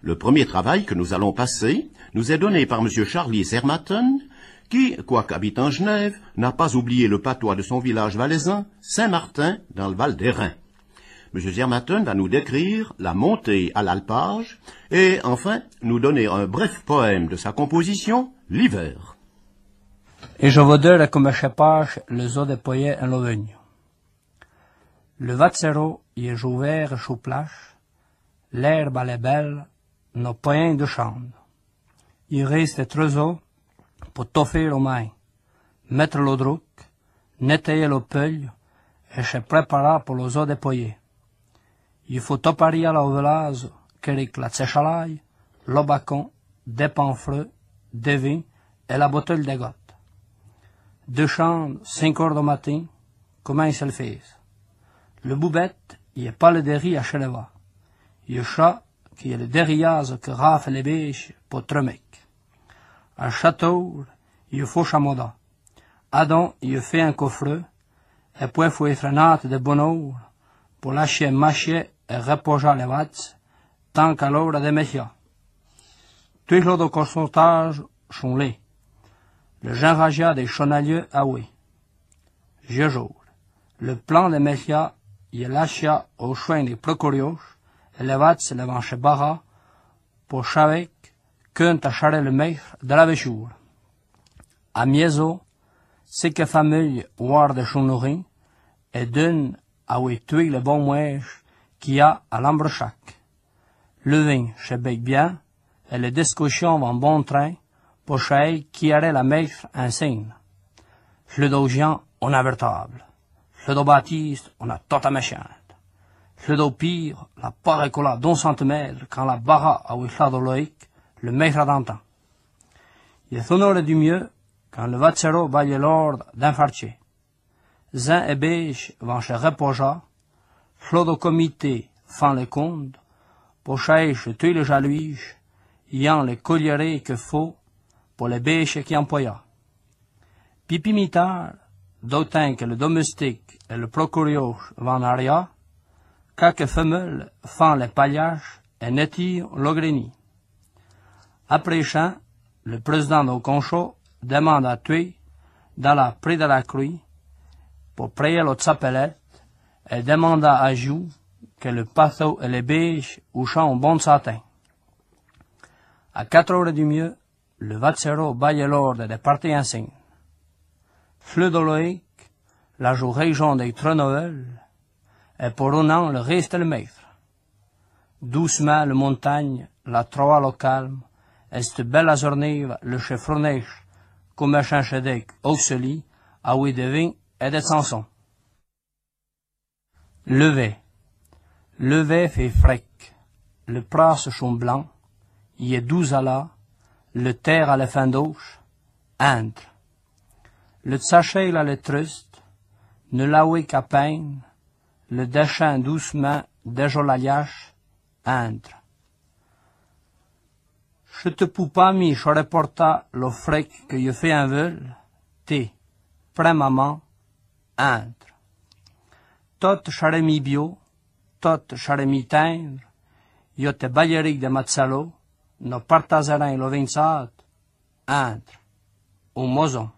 Le premier travail que nous allons passer nous est donné par M. Charlie Sermaton, qui, quoique habitant Genève, n'a pas oublié le patois de son village valaisan, Saint-Martin, dans le Val d'Airain. M. Sermaton va nous décrire la montée à l'alpage et, enfin, nous donner un bref poème de sa composition, L'hiver. Et je vedere come șepaș le zo de poie în Loveniu. Le vatzero e jouvert chou plache, l'herbe elle est belle, nos poings de chambre. Il reste trezor pour toffer au main, mettre le druc, nettoyer le peuille et se préparer pour le zo de poie. Il faut toparia la velaz, qu'avec la tséchalaille, le bacon, des pamphlets, des vins et la bouteille de gâte. Deux chambres, 5 heures du matin, comment il se le fait? Le boubette, il n'est pas le derrière à Cheleva. Il y a chat qui est le derrière que rafle les bêches pour Tremec. À Château, il faut chamoda. Adam, il fait un coffre, et puis il faut effrénate de bonheur pour lâcher mâcher et reposer les vats, tant qu'à l'heure de métier. Tous les jours de consultage sont là. Le Jean Raja des Chonalieux à oui. Je joue. Le plan de métier, il lâché au choix des procurios, et les vats se levant chez Barra, pour chaver qu'un tachare le maître de la véchure. À Miezo, c'est que famille voir de chounourine, et d'une à oui tuer le bon mouèche qu'il y a à l'Ambrechac. Le vin chez bec bien, et les discussions vont bon train, pour chez qui aurait la maître insigne. Le dogian, on a vertable. Le do Baptiste, on a tota méchante. Le do pire, la parecola d'un centimètre, quand la barra a oui loïque, le maître d'antan. Il est honoré du mieux, quand le vatsero baille l'ordre d'un fartier. Zin et Beige vont se reposer, le do comité fan le compte, pour chez tous les jalouiges, ayant les collierés que faut, pour les bêches qui employa. Pipi mitard, d'autant que le domestique et le procurios vont à rien, quelques femelles font les paillages et nettirent le grenier. Après ça, le président du concho demande à tuer dans la près de la crue pour prier le tsapelette et demanda à Jou que le patho et les bêches ouchent un bon satin. À 4 heures du mieux, le vatsero baille l'ordre des parties insignes. Fleu de loïc, la joue région des Trenovel, et pour un an le reste le maître. Doucement le montagne, la troa le calme, et cette belle journée le cheffronnèche, comme un chanchedec au soli, à oui de vin et de chansons. Levé. Levé fait frec. Le pras sont blanc, il est 12 à la, le terre à la fin d'auche, entre. Le sachet à le trust, ne l'aoué qu'à peine, le déchin doucement, déjà la liache, entre. Je te pou pas mis, je reporta le frec que je fais un vol, t'es, près maman, entre. Tot charemi bio, tot charemi teindre, yo te bailleric de Matsalo, no partazarin lo vinsat, entre. Un mozon.